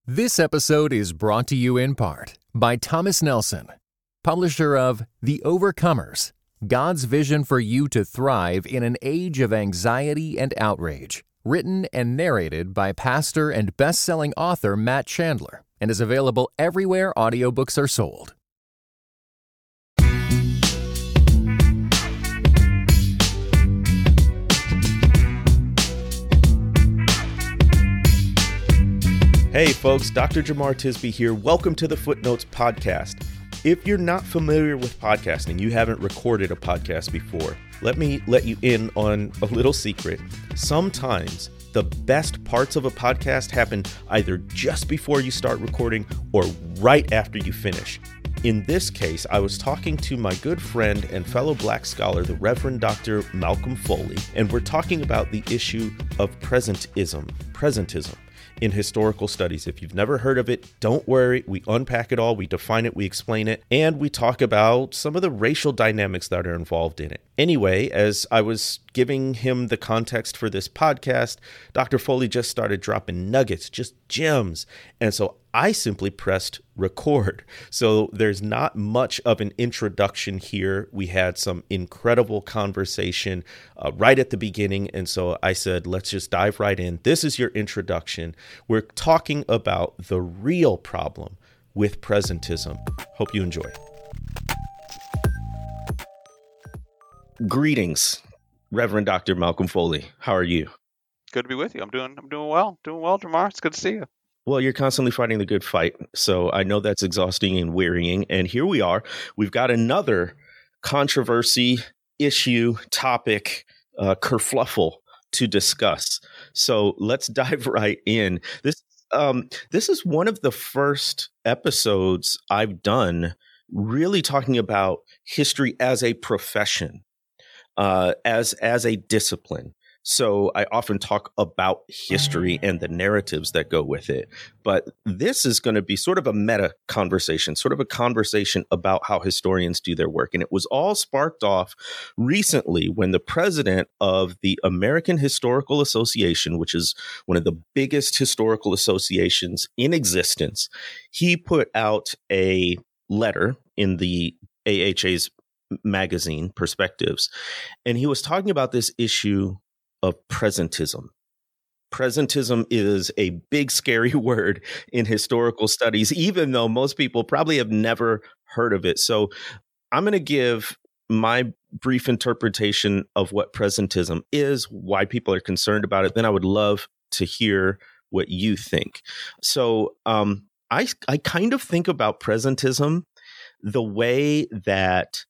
This episode is brought to you in part by Thomas Nelson, publisher of The Overcomers, God's Vision for You to Thrive in an Age of Anxiety and Outrage, written and narrated by pastor and best-selling author Matt Chandler, and is available everywhere audiobooks are sold. Hey folks, Dr. Jemar Tisby here. Welcome to the Footnotes Podcast. If you're not familiar with podcasting, you haven't recorded a podcast before, let me let you in on a little secret. Sometimes the best parts of a podcast happen either just before you start recording or right after you finish. In this case, I was talking to my good friend and fellow Black scholar, the Reverend Dr. Malcolm Foley, and we're talking about the issue of presentism in historical studies. If you've never heard of it, don't worry. We unpack it all, we define it, we explain it, and we talk about some of the racial dynamics that are involved in it. Anyway, as I was giving him the context for this podcast, Dr. Foley just started dropping nuggets, just gems. And so I simply pressed record. So there's not much of an introduction here. We had some incredible conversation right at the beginning. And so I said, let's just dive right in. This is your introduction. We're talking about the real problem with presentism. Hope you enjoy. Greetings, Reverend Dr. Malcolm Foley. How are you? Good to be with you. I'm doing well. Doing well, Jamar. It's good to see you. Well, you're constantly fighting the good fight, so I know that's exhausting and wearying. And here we are. We've got another controversy, issue, topic, kerfluffle to discuss. So let's dive right in. This is one of the first episodes I've done really talking about history as a profession, as a discipline. So I often talk about history and the narratives that go with it. But this is going to be sort of a meta conversation, sort of a conversation about how historians do their work. And it was all sparked off recently when the president of the American Historical Association, which is one of the biggest historical associations in existence, he put out a letter in the AHA's magazine, Perspectives, and he was talking about this issue of presentism. Presentism is a big, scary word in historical studies, even though most people probably have never heard of it. So I'm going to give my brief interpretation of what presentism is, why people are concerned about it. Then I would love to hear what you think. So I kind of think about presentism the way that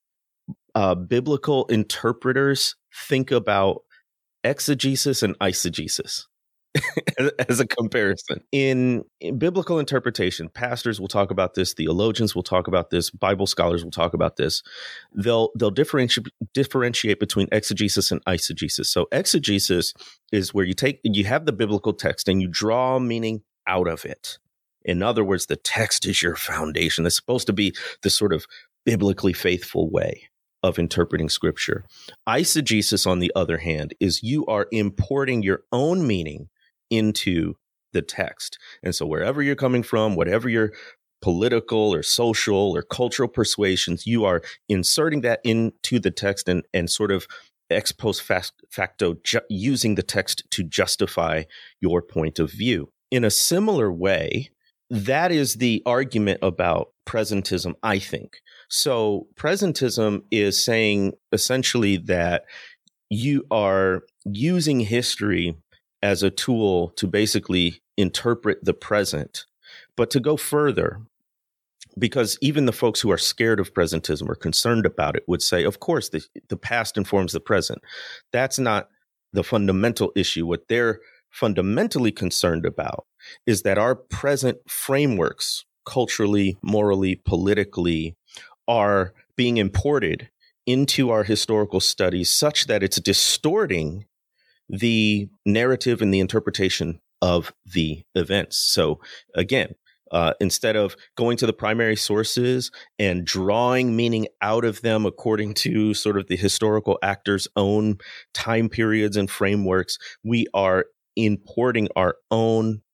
biblical interpreters think about exegesis and eisegesis as a comparison. In biblical interpretation, pastors will talk about this, theologians will talk about this, Bible scholars will talk about this. They'll differentiate between exegesis and eisegesis. So exegesis is where you have the biblical text and you draw meaning out of it. In other words, the text is your foundation. It's supposed to be the sort of biblically faithful way of interpreting scripture. Eisegesis, on the other hand, is you are importing your own meaning into the text. And so wherever you're coming from, whatever your political or social or cultural persuasions, you are inserting that into the text and sort of ex post facto using the text to justify your point of view. In a similar way, that is the argument about presentism, I think. So presentism is saying essentially that you are using history as a tool to basically interpret the present. But to go further, because even the folks who are scared of presentism or concerned about it would say, of course, the past informs the present. That's not the fundamental issue. What they're fundamentally concerned about is that our present frameworks, culturally, morally, politically, are being imported into our historical studies such that it's distorting the narrative and the interpretation of the events. So again, instead of going to the primary sources and drawing meaning out of them according to sort of the historical actor's own time periods and frameworks, we are importing our own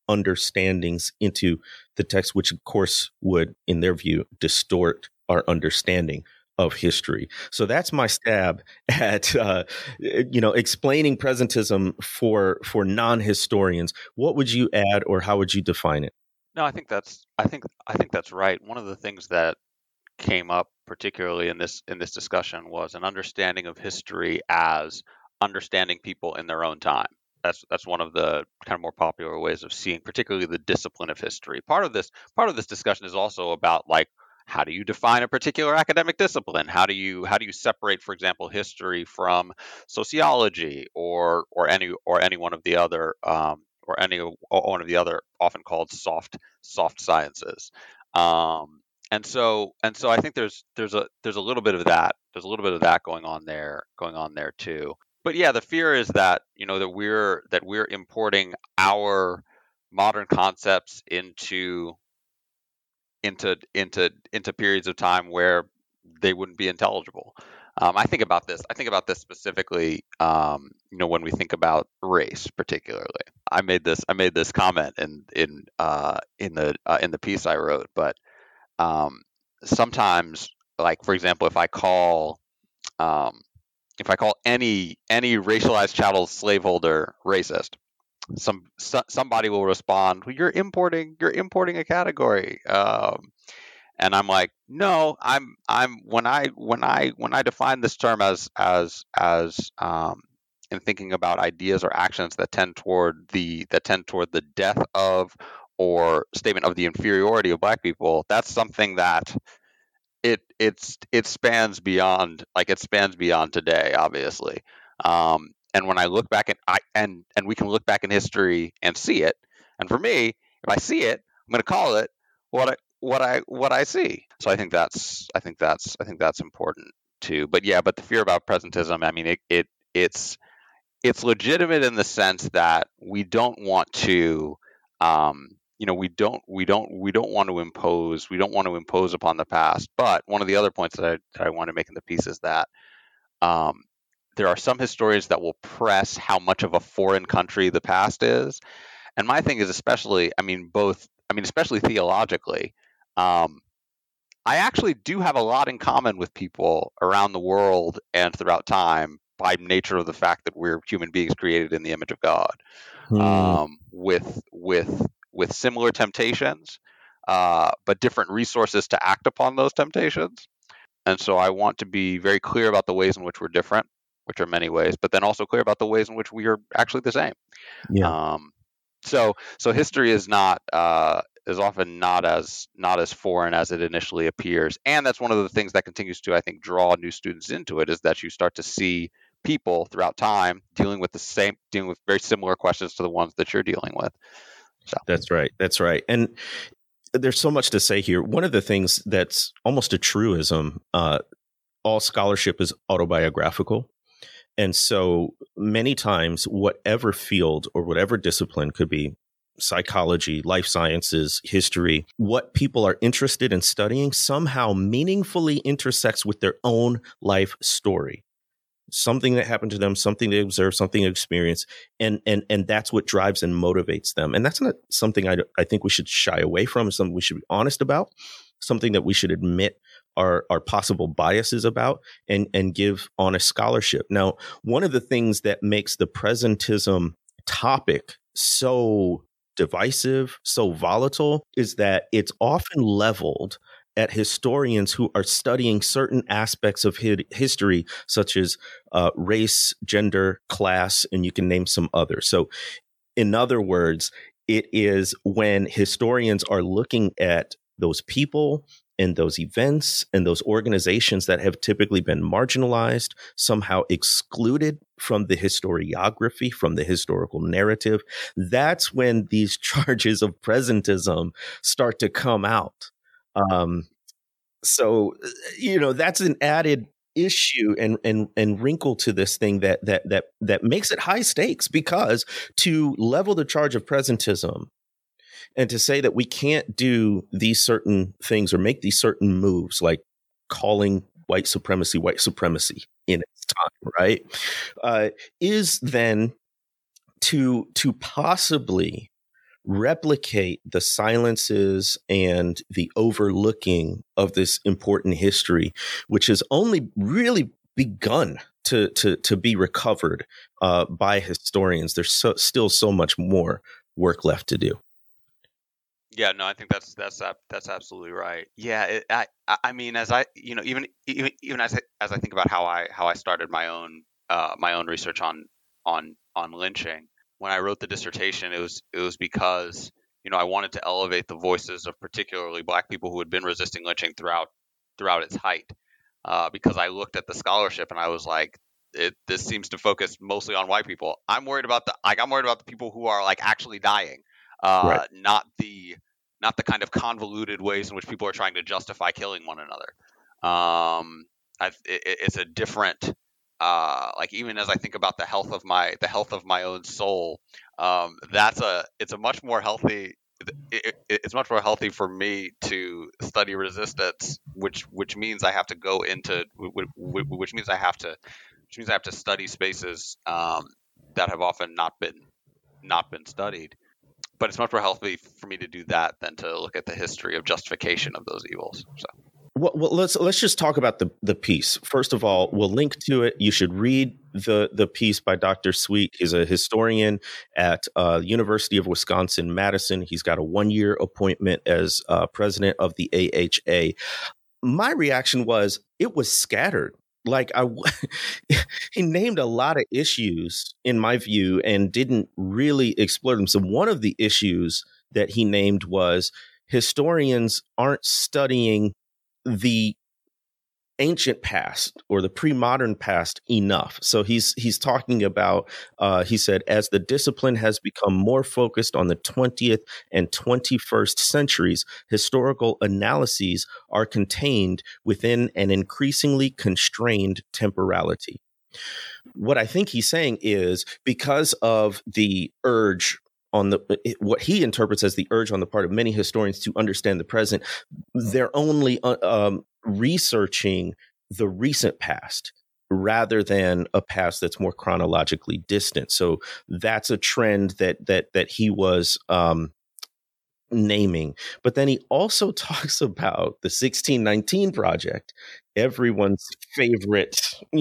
understandings into the text, which of course would, in their view, distort our understanding of history. So that's my stab at explaining presentism for non-historians. What would you add, or how would you define it? No, I think that's right. One of the things that came up particularly in this discussion was an understanding of history as understanding people in their own time. That's one of the kind of more popular ways of seeing, particularly the discipline of history. Part of this discussion is also about, like, how do you define a particular academic discipline? How do you separate, for example, history from sociology or any one of the other often called soft sciences. And so I think there's a little bit of that. There's a little bit of that going on there too. But yeah, the fear is that that we're importing our modern concepts into periods of time where they wouldn't be intelligible. I think about this specifically, when we think about race, particularly. I made this comment in the piece I wrote, but sometimes, like, for example, if I call any racialized chattel slaveholder racist, somebody will respond, well, you're importing a category, and I'm like, no, I'm when I define this term as in thinking about ideas or actions that tend toward the death of or statement of the inferiority of Black people, that's something that it spans beyond today, obviously. And when I look back and we can look back in history and see it. And for me, if I see it, I'm going to call it what I see. So I think that's important too. But the fear about presentism, I mean, it's legitimate in the sense that we don't want to, we don't want to impose upon the past. But one of the other points that I want to make in the piece is that there are some historians that will press how much of a foreign country the past is. And my thing is especially theologically, I actually do have a lot in common with people around the world and throughout time by nature of the fact that we're human beings created in the image of God, with similar temptations, but different resources to act upon those temptations. And so I want to be very clear about the ways in which we're different, which are many ways, but then also clear about the ways in which we are actually the same. Yeah. So history is often not as foreign as it initially appears, and that's one of the things that continues to, I think, draw new students into it, is that you start to see people throughout time dealing with very similar questions to the ones that you're dealing with. So That's right. And there's so much to say here. One of the things that's almost a truism, all scholarship is autobiographical. And so many times, whatever field or whatever discipline, could be psychology, life sciences, history, what people are interested in studying somehow meaningfully intersects with their own life story. Something that happened to them, something they observe, something they experience, and that's what drives and motivates them. And that's not something I think we should shy away from. It's something we should be honest about, something that we should admit our possible biases about, and give honest scholarship. Now, one of the things that makes the presentism topic so divisive, so volatile, is that it's often leveled at historians who are studying certain aspects of history, such as race, gender, class, and you can name some others. So in other words, it is when historians are looking at those people and those events and those organizations that have typically been marginalized, somehow excluded from the historiography, from the historical narrative, that's when these charges of presentism start to come out. So that's an added issue and wrinkle to this thing that makes it high stakes, because to level the charge of presentism and to say that we can't do these certain things or make these certain moves, like calling white supremacy in its time, right, is then to possibly replicate the silences and the overlooking of this important history, which has only really begun to be recovered by historians. There's still so much more work left to do. Yeah, no, I think that's absolutely right. Yeah, I mean, as I even as I think about how I started my own research on lynching. When I wrote the dissertation, it was because I wanted to elevate the voices of particularly Black people who had been resisting lynching throughout its height. Because I looked at the scholarship and I was like, this seems to focus mostly on white people. I'm worried about the people who are like actually dying, Right. not the kind of convoluted ways in which people are trying to justify killing one another. It's a different, like, even as I think about the health of my own soul, it's a much more healthy. It's much more healthy for me to study resistance, which means I have to go into, which means I have to study spaces that have often not been studied. But it's much more healthy for me to do that than to look at the history of justification of those evils. So. Well, let's just talk about the piece. First of all, we'll link to it. You should read the piece by Dr. Sweet. He's a historian at University of Wisconsin-Madison. He's got a 1-year appointment as president of the AHA. My reaction was it was scattered. Like he named a lot of issues, in my view, and didn't really explore them. So one of the issues that he named was historians aren't studying the ancient past or the pre-modern past enough. So he's talking about, he said, as the discipline has become more focused on the 20th and 21st centuries, historical analyses are contained within an increasingly constrained temporality. What I think he's saying is because of the urge on what he interprets as the urge on the part of many historians to understand the present, they're only researching the recent past rather than a past that's more chronologically distant. So that's a trend that he was naming. But then he also talks about the 1619 Project, everyone's favorite,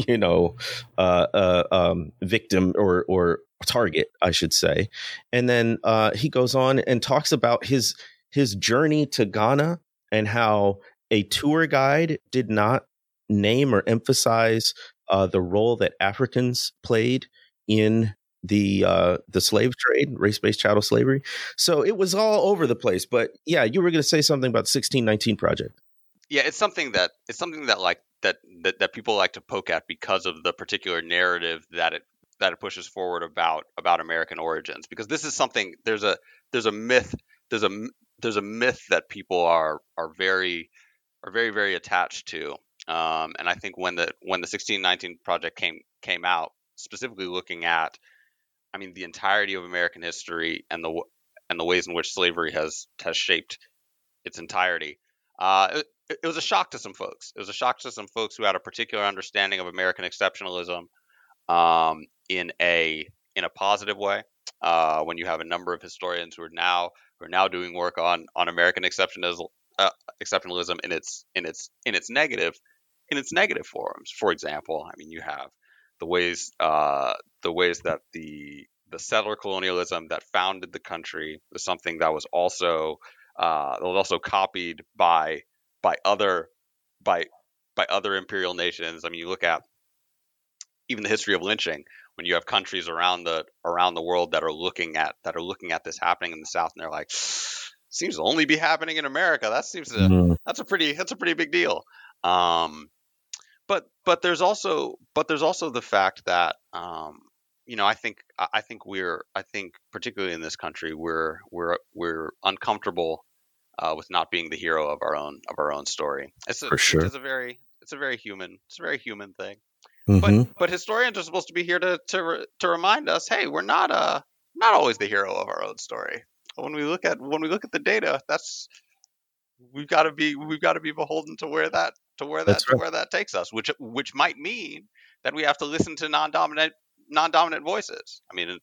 victim or target, I should say. And then he goes on and talks about his journey to Ghana and how a tour guide did not name or emphasize the role that Africans played in the slave trade, race-based chattel slavery. So it was all over the place. But yeah, you were going to say something about the 1619 Project. Yeah, it's something that people like to poke at because of the particular narrative that it pushes forward about American origins. Because this is something, there's a myth that people are very very attached to. And I think when the 1619 Project came out, specifically looking at, I mean, the entirety of American history and the ways in which slavery has shaped its entirety, it was a shock to some folks. It was a shock to some folks who had a particular understanding of American exceptionalism in a positive way. When you have a number of historians who are now doing work on American exceptionalism in its negative forms. For example, I mean, you have the ways that the settler colonialism that founded the country was something that was also copied by other imperial nations. I mean, you look at even the history of lynching, when you have countries around the world that are looking at this happening in the South, and they're like, seems to only be happening in America. That seems to that's a pretty big deal. But there's also the fact that I think particularly in this country we're uncomfortable with not being the hero of our own story. For sure. It's a very human thing. Mm-hmm. But historians are supposed to be here to remind us, hey, we're not always the hero of our own story. When we look at the data, we've got to be beholden to where that takes us, which might mean that we have to listen to non-dominant voices. I mean,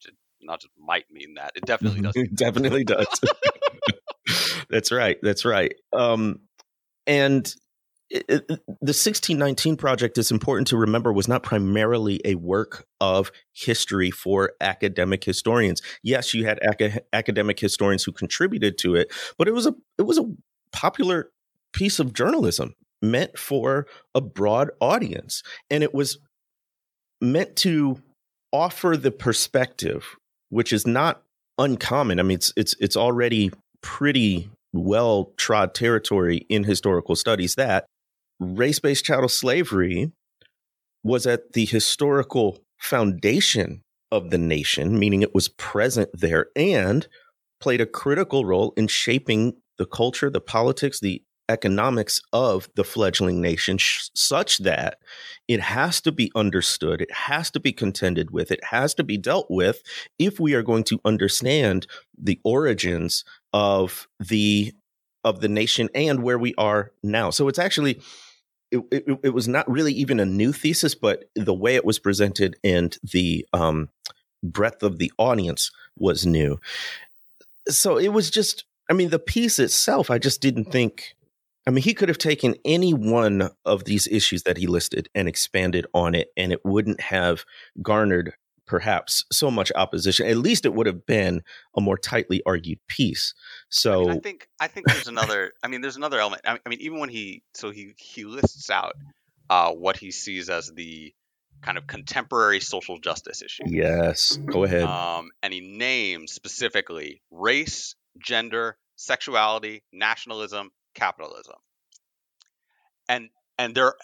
might mean that. It definitely does. It definitely does. That's right. That's right. And the 1619 Project, is important to remember, was not primarily a work of history for academic historians. Yes, you had academic historians who contributed to it, but it was a popular piece of journalism meant for a broad audience, and it was meant to offer the perspective, which is not uncommon. I mean, it's already pretty well trod territory in historical studies that race-based chattel slavery was at the historical foundation of the nation, meaning it was present there and played a critical role in shaping the culture, the politics, the economics of the fledgling nation, such that it has to be understood, it has to be contended with, it has to be dealt with if we are going to understand the origins of the nation and where we are now. So it's actually, it was not really even a new thesis, but the way it was presented and the breadth of the audience was new. So it was just, I mean, the piece itself, I just didn't think, I mean, he could have taken any one of these issues that he listed and expanded on it, and it wouldn't have garnered perhaps so much opposition. At least it would have been a more tightly argued piece. So I think there's another. There's another element. I mean, even when he lists out what he sees as the kind of contemporary social justice issue. Yes, go ahead. And he names specifically race, gender, sexuality, nationalism, capitalism, and there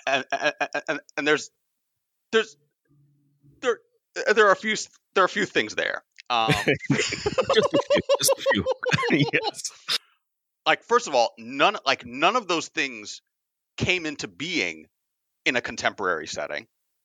are a few things there. Just a few. Yes. Like, first of all, none of those things came into being in a contemporary setting.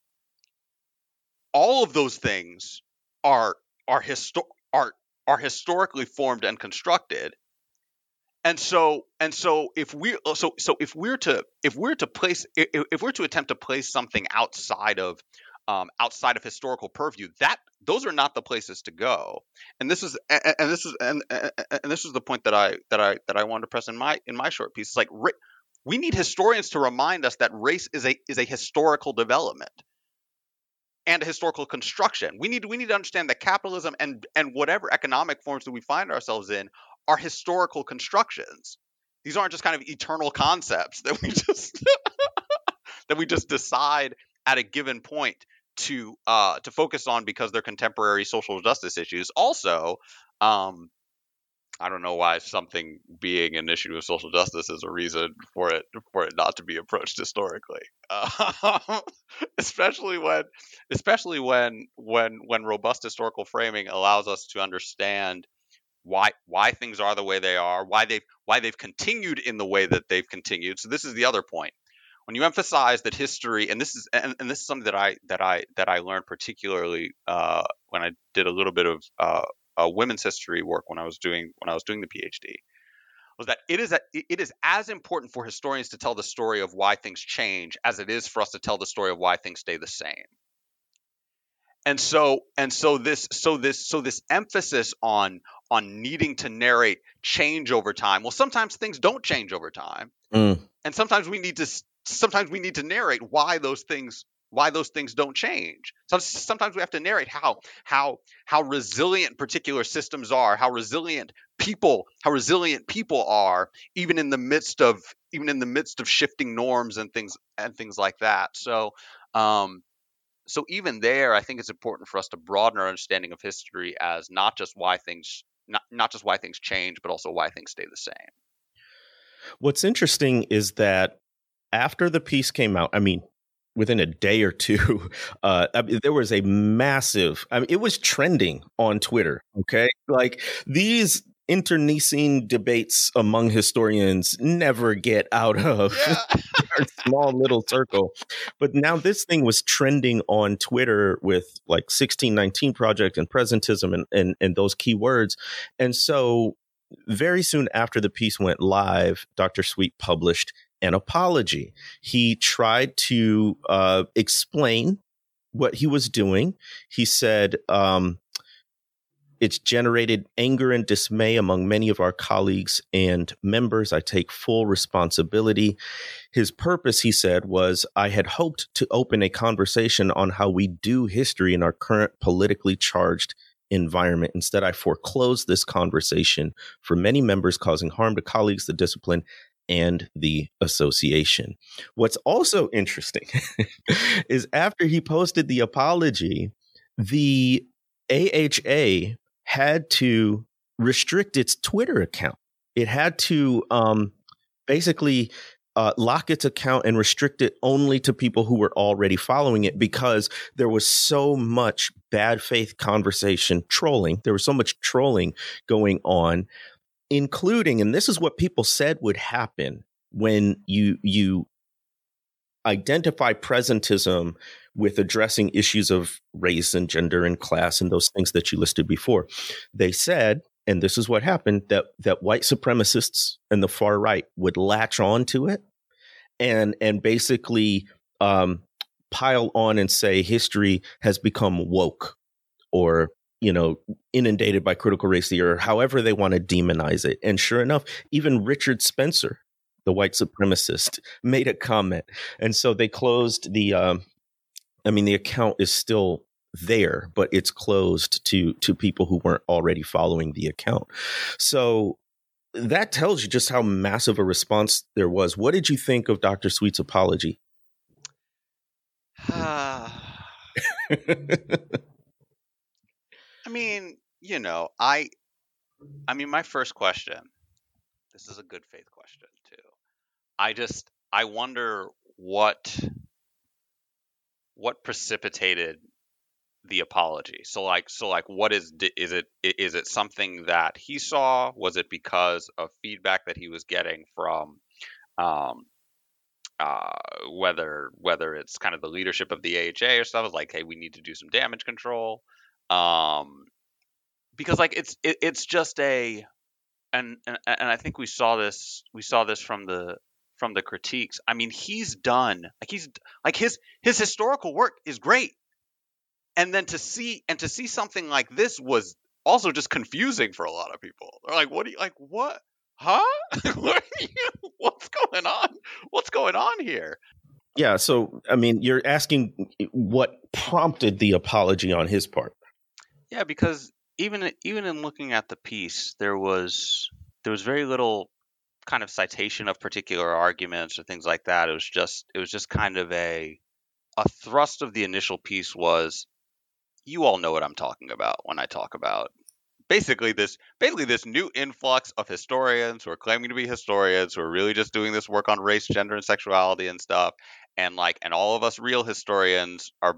All of those things are historically formed and constructed. And so if we're to attempt to place something outside of historical purview, that those are not the places to go. And this is the point that I wanted to press in my short piece. It's like we need historians to remind us that race is a historical development and a historical construction. We need to understand that capitalism and whatever economic forms that we find ourselves in are historical constructions. These aren't just kind of eternal concepts that we just decide at a given point to focus on because they're contemporary social justice issues. Also, I don't know why something being an issue of social justice is a reason for it not to be approached historically, especially when robust historical framing allows us to understand why things are the way they are, why they've continued in the way that they've continued. So this is the other point. When you emphasize that history, and this is something that I learned particularly when I did a little bit of women's history work when I was doing the PhD, was that it is as important for historians to tell the story of why things change as it is for us to tell the story of why things stay the same. And so this emphasis on needing to narrate change over time. Well, sometimes things don't change over time, and sometimes we need to narrate why those things don't change. Sometimes we have to narrate how resilient particular systems are, how resilient people are, even in the midst of shifting norms and things like that. So even there, I think it's important for us to broaden our understanding of history as not just why things change, but also why things stay the same. What's interesting is that after the piece came out, I mean, within a day or two, there was a massive, it was trending on Twitter. Okay. Like, these internecine debates among historians never get out of our small little circle. But now this thing was trending on Twitter with like 1619 Project and presentism and those keywords. And so very soon after the piece went live, Dr. Sweet published an apology. He tried to explain what he was doing. He said, It's generated anger and dismay among many of our colleagues and members. I take full responsibility. His purpose, he said, was I had hoped to open a conversation on how we do history in our current politically charged environment. Instead, I foreclosed this conversation for many members, causing harm to colleagues, the discipline, and the association. What's also interesting is after he posted the apology, the AHA had to restrict its Twitter account. It had to basically lock its account and restrict it only to people who were already following it, because there was so much bad faith conversation, trolling. There was so much trolling going on, including, and this is what people said would happen when you identify presentism with addressing issues of race and gender and class and those things that you listed before. They said, and this is what happened, that white supremacists and the far right would latch on to it and basically pile on and say history has become woke, or inundated by critical race theory, or however they want to demonize it. And sure enough, even Richard Spencer, the white supremacist, made a comment. And so they closed the account is still there, but it's closed to people who weren't already following the account. So that tells you just how massive a response there was. What did you think of Dr. Sweet's apology? My first question, this is a good faith question too. I wonder what precipitated the apology. So what is it something that he saw? Was it because of feedback that he was getting from whether it's kind of the leadership of the AHA or stuff? It's like, hey, we need to do some damage control. Because it's just and I think we saw this from the critiques. I mean, he's done his historical work is great, and then to see something like this was also just confusing for a lot of people. They're like, what? Huh? What's going on? What's going on here? Yeah. So, you're asking what prompted the apology on his part. Yeah, because even in looking at the piece, there was very little kind of citation of particular arguments or things like that. It was just kind of a thrust of the initial piece was, you all know what I'm talking about when I talk about basically this new influx of historians who are claiming to be historians, who are really just doing this work on race, gender, and sexuality and stuff. And all of us real historians are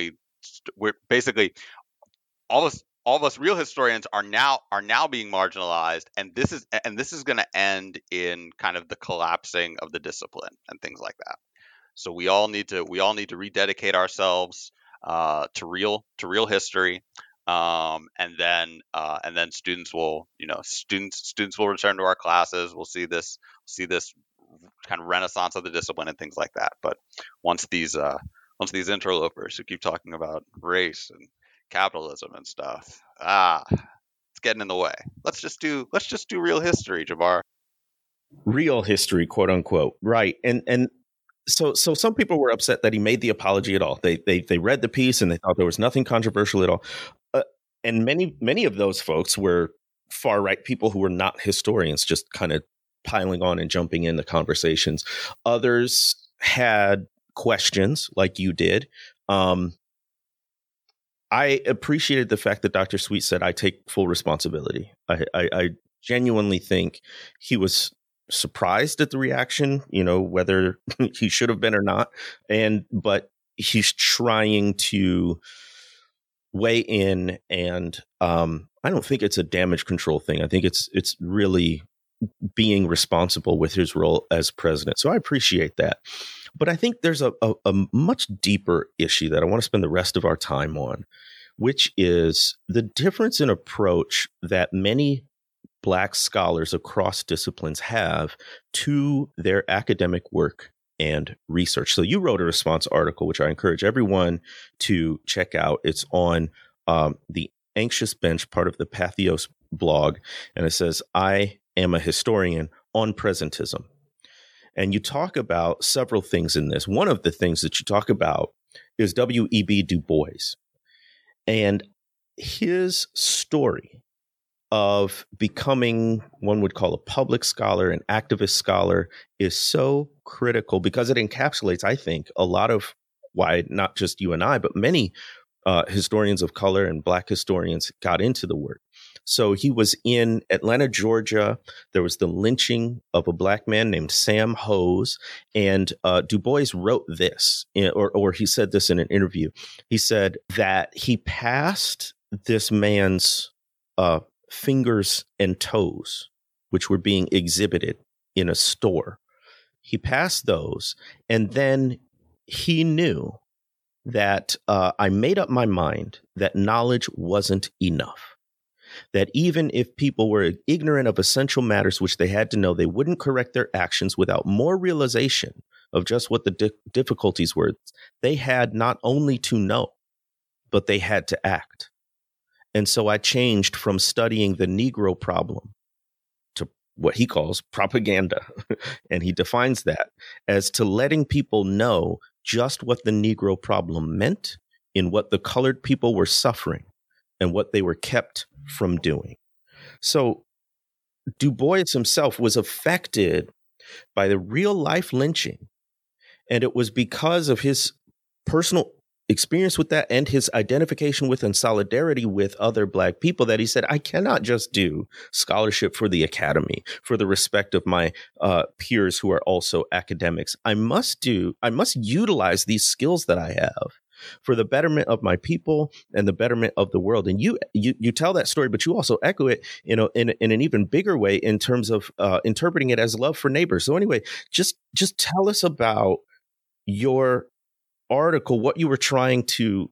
all of us real historians are now being marginalized, and this is going to end in kind of the collapsing of the discipline and things like that. So we all need to rededicate ourselves to real history, and then students will return to our classes. We'll see this kind of renaissance of the discipline and things like that. But once these interlopers who keep talking about race and capitalism and stuff, it's getting in the way. Let's just do real history, Jabbar. Real history, quote unquote. Right. And so some people were upset that he made the apology at all. They read the piece and they thought there was nothing controversial at all. And many of those folks were far right people who were not historians, just kind of piling on and jumping into conversations. Others had questions like you did. I appreciated the fact that Dr. Sweet said, I take full responsibility. I genuinely think he was surprised at the reaction, whether he should have been or not. But he's trying to weigh in, and I don't think it's a damage control thing. I think it's really being responsible with his role as president. So I appreciate that. But I think there's a much deeper issue that I want to spend the rest of our time on, which is the difference in approach that many Black scholars across disciplines have to their academic work and research. So you wrote a response article, which I encourage everyone to check out. It's on the Anxious Bench, part of the Patheos blog, and it says, I am a historian on presentism. And you talk about several things in this. One of the things that you talk about is W.E.B. Du Bois and his story of becoming, one would call a public scholar, an activist scholar, is so critical because it encapsulates, I think, a lot of why not just you and I, but many historians of color and Black historians got into the work. So he was in Atlanta, Georgia. There was the lynching of a Black man named Sam Hose. And Du Bois wrote this, or he said this in an interview. He said that he passed this man's fingers and toes, which were being exhibited in a store. He passed those, and then he knew that I made up my mind that knowledge wasn't enough. That even if people were ignorant of essential matters which they had to know, they wouldn't correct their actions without more realization of just what the difficulties were. They had not only to know, but they had to act. And so I changed from studying the Negro problem to what he calls propaganda. And he defines that as to letting people know just what the Negro problem meant in what the colored people were suffering and what they were kept from doing. So Du Bois himself was affected by the real life lynching. And it was because of his personal experience with that and his identification with and solidarity with other Black people that he said, I cannot just do scholarship for the academy, for the respect of my peers who are also academics. I must utilize these skills that I have for the betterment of my people and the betterment of the world. And you tell that story, but you also echo it, in an even bigger way in terms of interpreting it as love for neighbors. So anyway, just tell us about your article, what you were trying to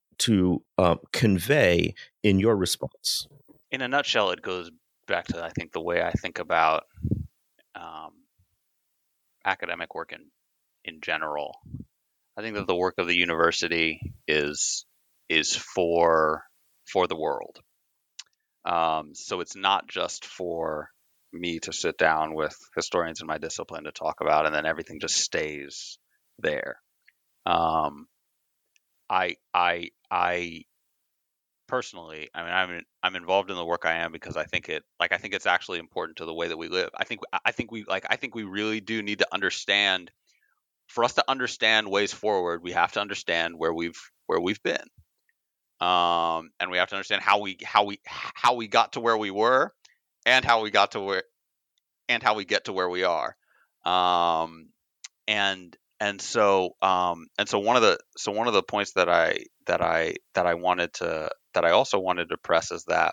convey in your response. In a nutshell, it goes back to, I think, the way I think about academic work in general. I think that the work of the university is for the world. So it's not just for me to sit down with historians in my discipline to talk about, and then everything just stays there. I personally, I'm involved in the work I am because I think it's actually important to the way that we live. I think we really do need to understand. For us to understand ways forward, we have to understand where we've been, and we have to understand how we got to where we were, and how we get to where we are, and so one of the points that I also wanted to press is that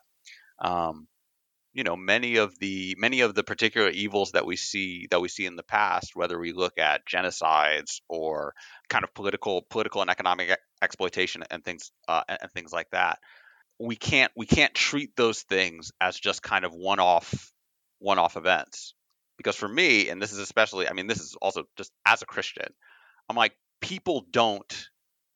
many of the particular evils that we see in the past, whether we look at genocides or kind of political and economic exploitation and things like that, we can't treat those things as just kind of one-off events. Because for me, and this is especially, this is also just as a Christian, I'm like, people don't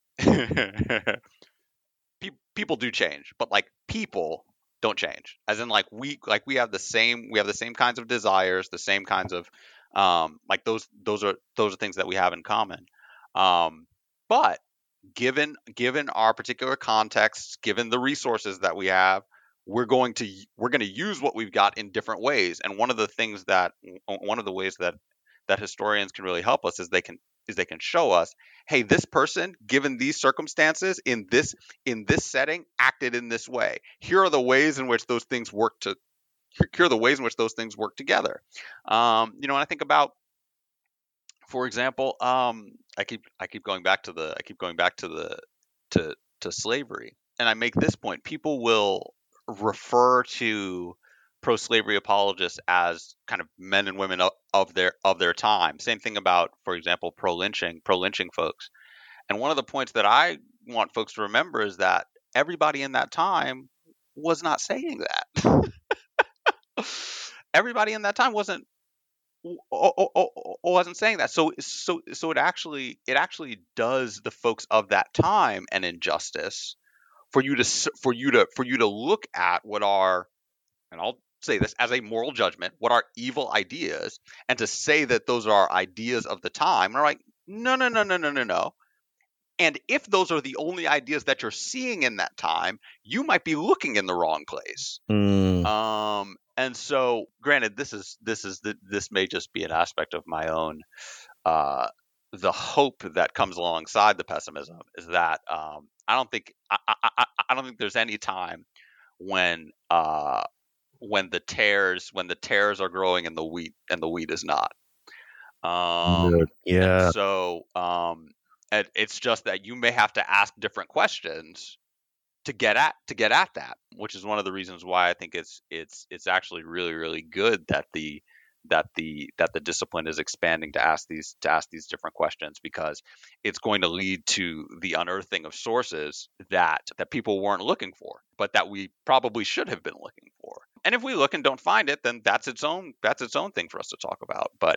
people do change, but like people don't change. As in, we have the same kinds of desires, the same kinds of those are things that we have in common. But given our particular context, given the resources that we have, we're going to use what we've got in different ways. And one of the ways that historians can really help us is they can show us, hey, this person, given these circumstances in this setting, acted in this way. Here are the ways in which those things work together. And I think about, for example, I keep going back to slavery, and I make this point: people will refer to pro-slavery apologists as kind of men and women of their time. Same thing about, for example, pro-lynching folks. And one of the points that I want folks to remember is that everybody in that time was not saying that. Everybody in that time wasn't saying that. So it actually does the folks of that time an injustice for you to look at what are, and I'll say this as a moral judgment, what are evil ideas, and to say that those are ideas of the time. And I'm like, no. And if those are the only ideas that you're seeing in that time, you might be looking in the wrong place. And so, granted, this may just be an aspect of my own. The hope that comes alongside the pessimism is that I don't think there's any time when the tares are growing and the wheat is not. Yeah. And so it's just that you may have to ask different questions to get at that, which is one of the reasons why I think it's actually really, really good that the discipline is expanding to ask these different questions, because it's going to lead to the unearthing of sources that people weren't looking for, but that we probably should have been looking for. And if we look and don't find it, then that's its own thing for us to talk about. But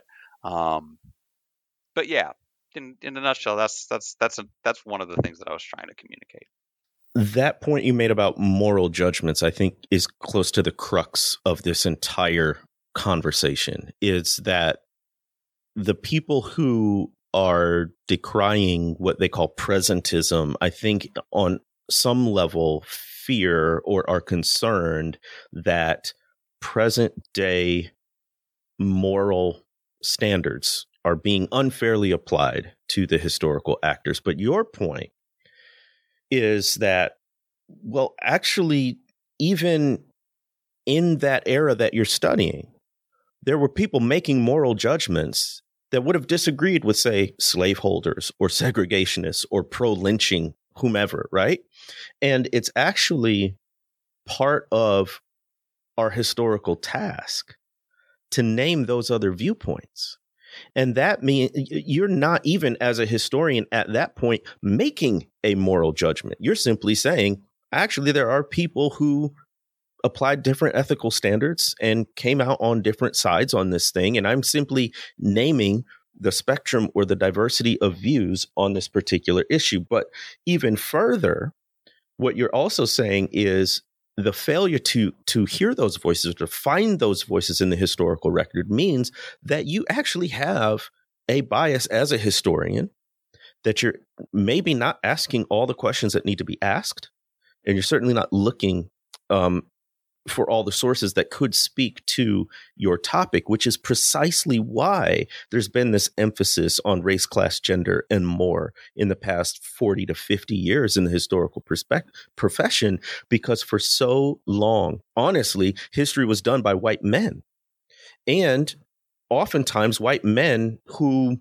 yeah, in a nutshell, that's one of the things that I was trying to communicate. That point you made about moral judgments, I think, is close to the crux of this entire conversation, is that the people who are decrying what they call presentism, I think on some level fear or are concerned that present day moral standards are being unfairly applied to the historical actors. But your point is that, well, actually, even in that era that you're studying, there were people making moral judgments that would have disagreed with, say, slaveholders or segregationists or pro-lynching whomever, right? And it's actually part of our historical task to name those other viewpoints. And that means you're not even, as a historian at that point, making a moral judgment. You're simply saying, actually, there are people who applied different ethical standards and came out on different sides on this thing. And I'm simply naming the spectrum or the diversity of views on this particular issue. But even further, what you're also saying is the failure to hear those voices, to find those voices in the historical record, means that you actually have a bias as a historian, that you're maybe not asking all the questions that need to be asked, and you're certainly not looking for all the sources that could speak to your topic, which is precisely why there's been this emphasis on race, class, gender, and more in the past 40 to 50 years in the historical profession, because for so long, honestly, history was done by white men. And oftentimes white men who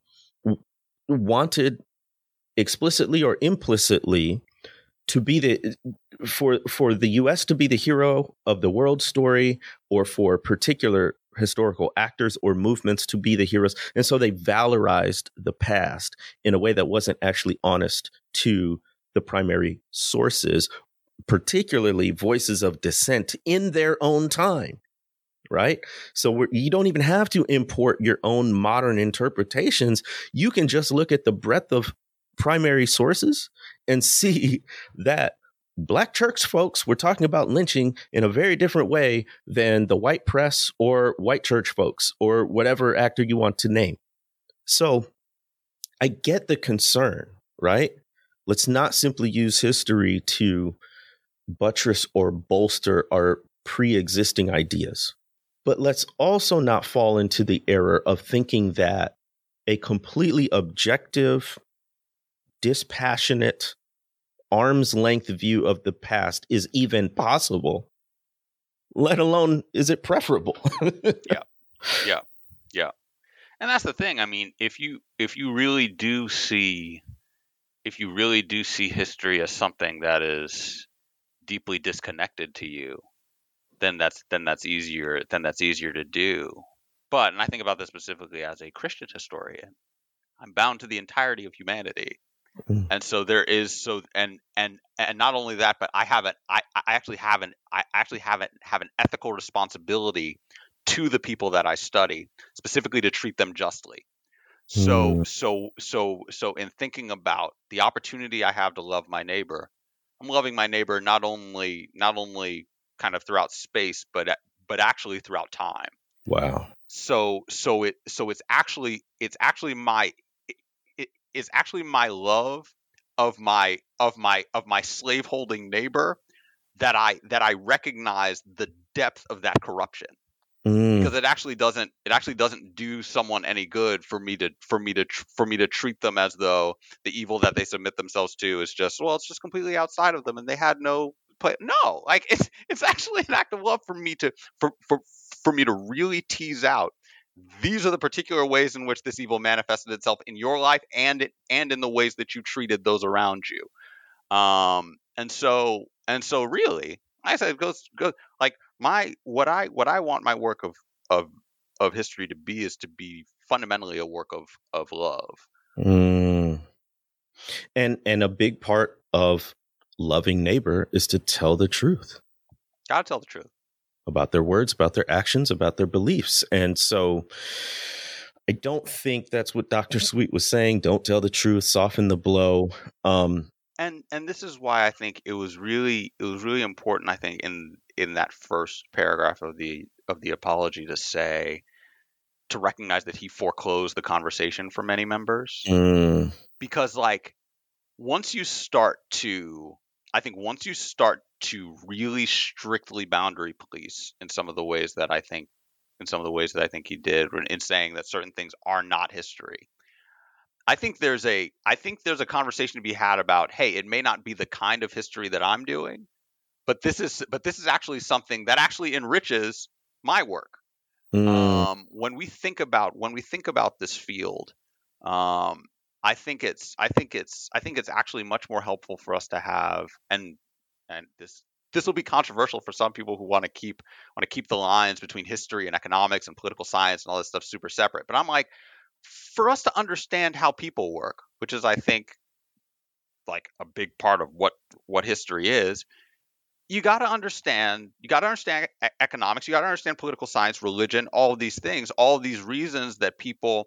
wanted explicitly or implicitly to be for the U.S. to be the hero of the world story, or for particular historical actors or movements to be the heroes. And so they valorized the past in a way that wasn't actually honest to the primary sources, particularly voices of dissent in their own time. Right. So you don't even have to import your own modern interpretations. You can just look at the breadth of primary sources and see that Black church folks were talking about lynching in a very different way than the white press or white church folks or whatever actor you want to name. So I get the concern, right? Let's not simply use history to buttress or bolster our pre-existing ideas. But let's also not fall into the error of thinking that a completely objective, dispassionate, arm's length view of the past is even possible, let alone is it preferable. Yeah. And that's the thing. I mean, if you really do see history as something that is deeply disconnected to you, then that's easier to do. But, and I think about this specifically as a Christian historian, I'm bound to the entirety of humanity. And so there is and not only that, but I actually have an ethical responsibility to the people that I study, specifically to treat them justly. So in thinking about the opportunity I have to love my neighbor, loving my neighbor not only kind of throughout space, but actually throughout time. Wow. So it's actually my love of my slaveholding neighbor that I recognize the depth of that corruption. Because it actually doesn't do someone any good for me to treat them as though the evil that they submit themselves to is just, well, it's just completely outside of them and they had no play. No, like it's actually an act of love for me to really tease out, these are the particular ways in which this evil manifested itself in your life and in the ways that you treated those around you. And so really, like I said, it goes like what I want my work of history to be is to be fundamentally a work of love. And a big part of loving neighbor is to tell the truth. Gotta tell the truth about their words, about their actions, about their beliefs. And so I don't think that's what Dr. Sweet was saying. Don't tell the truth, soften the blow. And this is why I think it was really important, I think, in that first paragraph of the apology to recognize that he foreclosed the conversation for many members. Because like once you start to really strictly boundary police in some of the ways that I think he did, in saying that certain things are not history, I think there's a conversation to be had about, hey, it may not be the kind of history that I'm doing, but this is actually something that actually enriches my work. When we think about this field, I think it's actually much more helpful for us to have, and this will be controversial for some people who want to keep the lines between history and economics and political science and all this stuff super separate. But I'm like, for us to understand how people work, which is, I think, like a big part of what history is, you got to understand economics, you got to understand political science, religion, all of these things, all of these reasons that people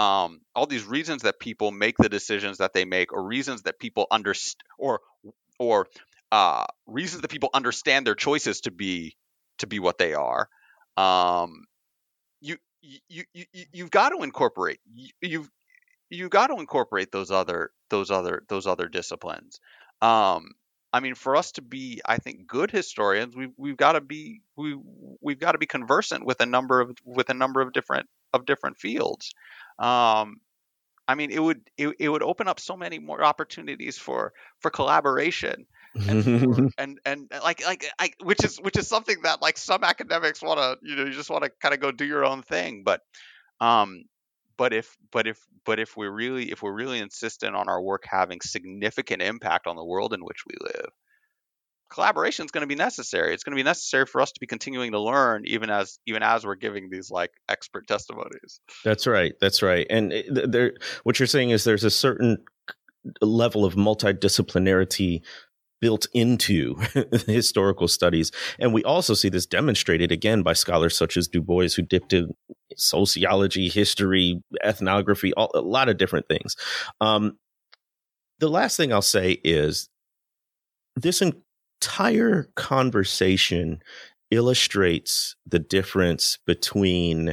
make the decisions that they make, or reasons that people reasons that people understand their choices to be what they are. You've got to incorporate those other disciplines. I mean, for us to be, I think, good historians, we've got to be conversant with a number of different fields. I mean, it would open up so many more opportunities for collaboration, and which is something that, like, some academics want to, you just want to kind of go do your own thing, but if we're really insistent on our work having significant impact on the world in which we live, collaboration is going to be necessary. It's going to be necessary for us to be continuing to learn, even as we're giving these like expert testimonies. That's right. And what you're saying is there's a certain level of multidisciplinarity built into historical studies. And we also see this demonstrated again by scholars such as Du Bois, who dipped in sociology, history, ethnography, a lot of different things. The last thing I'll say is this entire conversation illustrates the difference between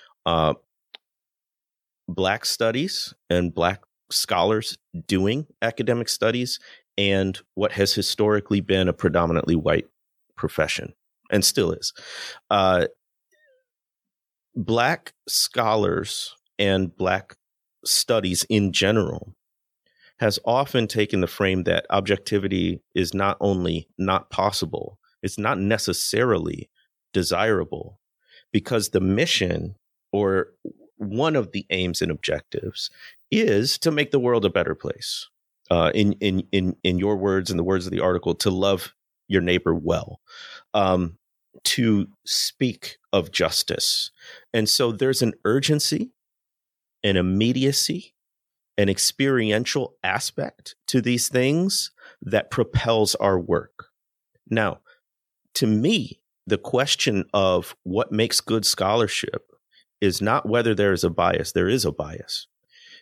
Black studies and Black scholars doing academic studies and what has historically been a predominantly white profession and still is. Black scholars and Black studies in general has often taken the frame that objectivity is not only not possible, it's not necessarily desirable, because the mission, or one of the aims and objectives, is to make the world a better place. In your words and the words of the article, to love your neighbor well, to speak of justice. And so there's an urgency, an immediacy, an experiential aspect to these things that propels our work. Now, to me, the question of what makes good scholarship is not whether there is a bias. There is a bias.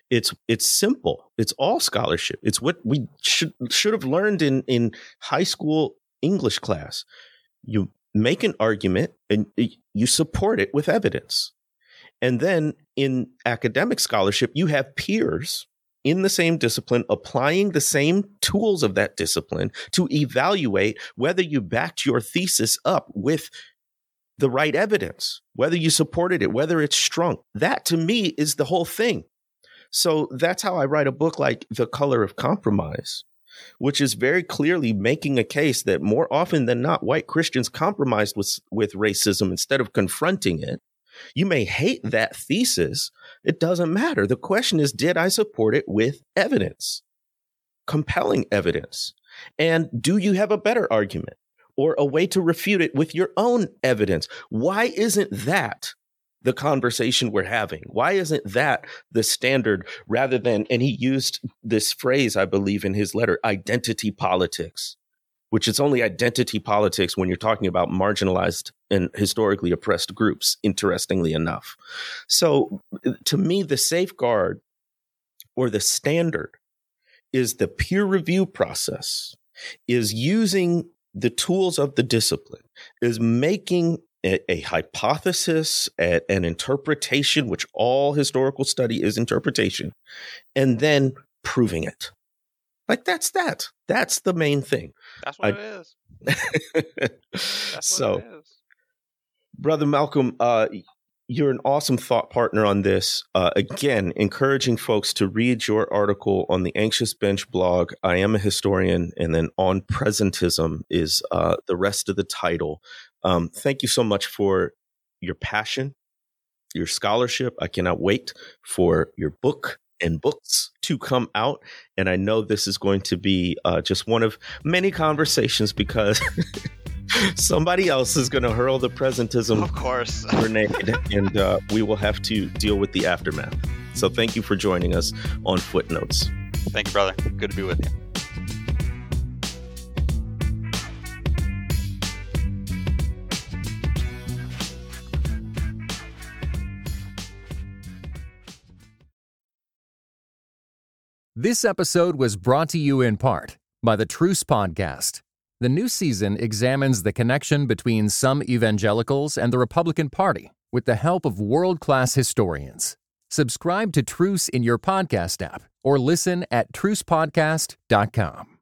It's simple. It's all scholarship. It's what we should have learned in high school English class. You make an argument and you support it with evidence. And then in academic scholarship, you have peers in the same discipline applying the same tools of that discipline to evaluate whether you backed your thesis up with the right evidence, whether you supported it, whether it's strong. That to me is the whole thing. So that's how I write a book like The Color of Compromise, which is very clearly making a case that more often than not, white Christians compromised with racism instead of confronting it. You may hate that thesis. It doesn't matter. The question is, did I support it with evidence? Compelling evidence. And do you have a better argument or a way to refute it with your own evidence? Why isn't that the conversation we're having? Why isn't that the standard rather than, and he used this phrase, I believe, in his letter, identity politics, which is only identity politics when you're talking about marginalized and historically oppressed groups, interestingly enough. So to me, the safeguard or the standard is the peer review process, is using the tools of the discipline, is making a hypothesis, an interpretation, which all historical study is interpretation, and then proving it. Like that's the main thing. That's what it is. That's so, what it is. Brother Malcolm, you're an awesome thought partner on this. Again, encouraging folks to read your article on the Anxious Bench blog. I am a historian, and then On Presentism is the rest of the title. Thank you so much for your passion, your scholarship. I cannot wait for your book and books to come out. And I know this is going to be just one of many conversations because somebody else is going to hurl the presentism Of course. grenade, and we will have to deal with the aftermath. So thank you for joining us on Footnotes. Thank you, brother. Good to be with you. This episode was brought to you in part by the Truce Podcast. The new season examines the connection between some evangelicals and the Republican Party with the help of world-class historians. Subscribe to Truce in your podcast app or listen at trucepodcast.com.